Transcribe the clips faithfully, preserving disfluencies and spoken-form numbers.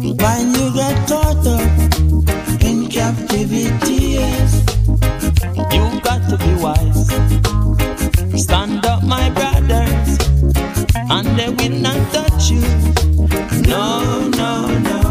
When you get caught up in captivity, yes, you got to be wise. Stand up, my brothers, and they will not touch you. No, no, no.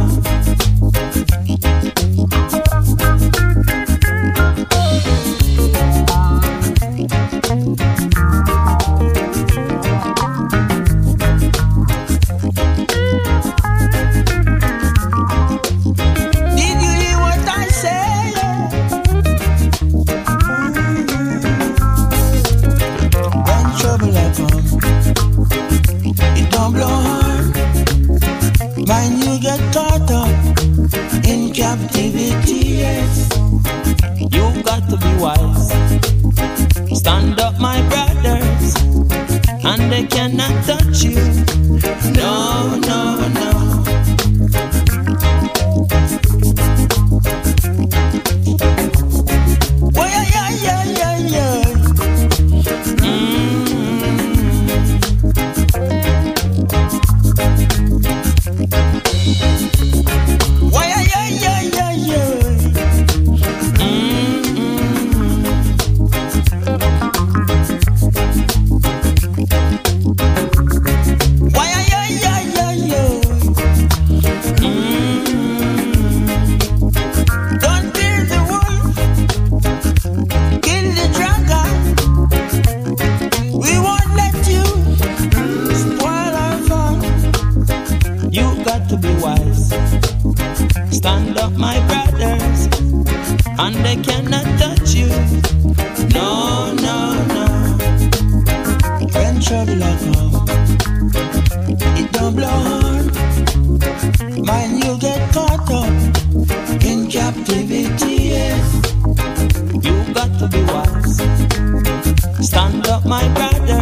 When you get caught up in captivity, yes, you got to be wise. Stand up, my brothers, and they cannot touch you. No, no, no. Oh, yeah, yeah, yeah, yeah, yeah. Why, yeah, yeah, yeah, yeah. Mm-hmm. Why, yeah, yeah, yeah, yeah. Mm-hmm. Don't kill the wolf, kill the dragon. We won't let you spoil our fun. You got to be wise. Stand up, my brothers, and they cannot touch you. No, no, no. When trouble I come, it don't blow hard. When you get caught up in captivity, yes, you got to be wise. Stand up, my brothers,